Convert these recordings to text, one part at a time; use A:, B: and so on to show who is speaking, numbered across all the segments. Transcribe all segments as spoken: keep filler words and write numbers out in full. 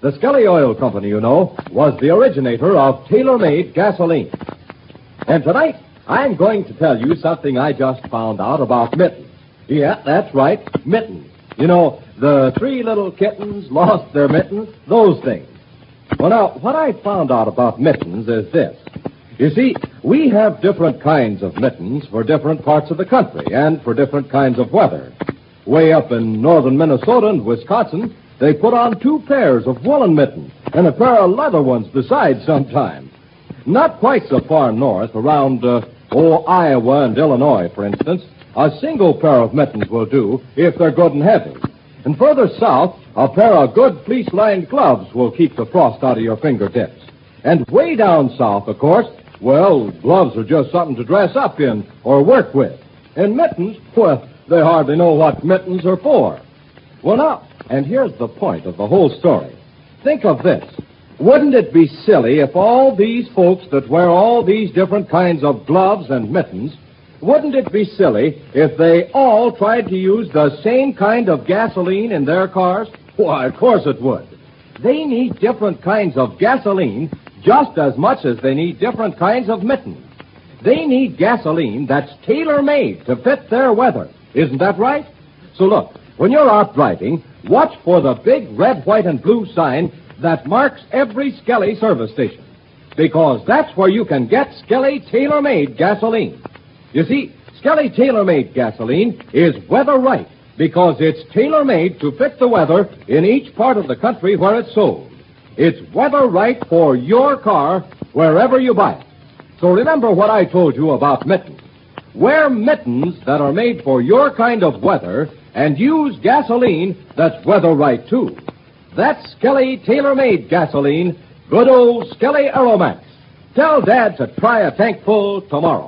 A: The Skelly Oil Company, you know, was the originator of tailor-made gasoline. And tonight, I'm going to tell you something I just found out about mittens. Yeah, that's right, mittens. You know, the three little kittens lost their mittens, those things. Well, now, what I found out about mittens is this. You see, we have different kinds of mittens for different parts of the country and for different kinds of weather. Way up in northern Minnesota and Wisconsin, they put on two pairs of woolen mittens and a pair of leather ones besides sometimes. Not quite so far north, around, uh, oh, Iowa and Illinois, for instance, a single pair of mittens will do if they're good and heavy. And further south, a pair of good fleece-lined gloves will keep the frost out of your fingertips. And way down south, of course, well, gloves are just something to dress up in or work with. And mittens, well, they hardly know what mittens are for. Well, now, and here's the point of the whole story. Think of this. Wouldn't it be silly if all these folks that wear all these different kinds of gloves and mittens, wouldn't it be silly if they all tried to use the same kind of gasoline in their cars? Why, of course it would. They need different kinds of gasoline just as much as they need different kinds of mittens. They need gasoline that's tailor-made to fit their weather. Isn't that right? So look, when you're out driving, watch for the big red, white, and blue sign that marks every Skelly service station, because that's where you can get Skelly tailor-made gasoline. You see, Skelly tailor-made gasoline is weather right because it's tailor-made to fit the weather in each part of the country where it's sold. It's weather right for your car wherever you buy it. So remember what I told you about mittens. Wear mittens that are made for your kind of weather and use gasoline that's weather right, too. That's Skelly tailor-made gasoline, good old Skelly Aeromax. Tell Dad to try a tank full tomorrow.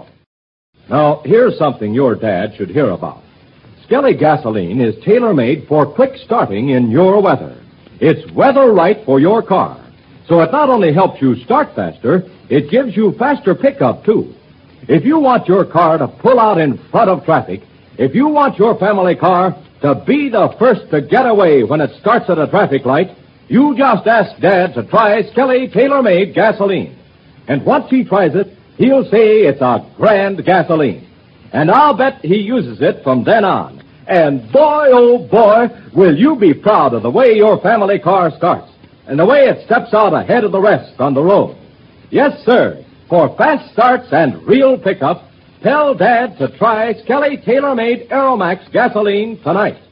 A: Now, here's something your dad should hear about. Skelly gasoline is tailor-made for quick starting in your weather. It's weather right for your car. So it not only helps you start faster, it gives you faster pickup, too. If you want your car to pull out in front of traffic, if you want your family car to be the first to get away when it starts at a traffic light, you just ask Dad to try Skelly tailor-made gasoline. And once he tries it, he'll say it's a grand gasoline. And I'll bet he uses it from then on. And boy, oh boy, will you be proud of the way your family car starts and the way it steps out ahead of the rest on the road. Yes, sir. For fast starts and real pickup, tell Dad to try Skelly tailor-made Aeromax gasoline tonight.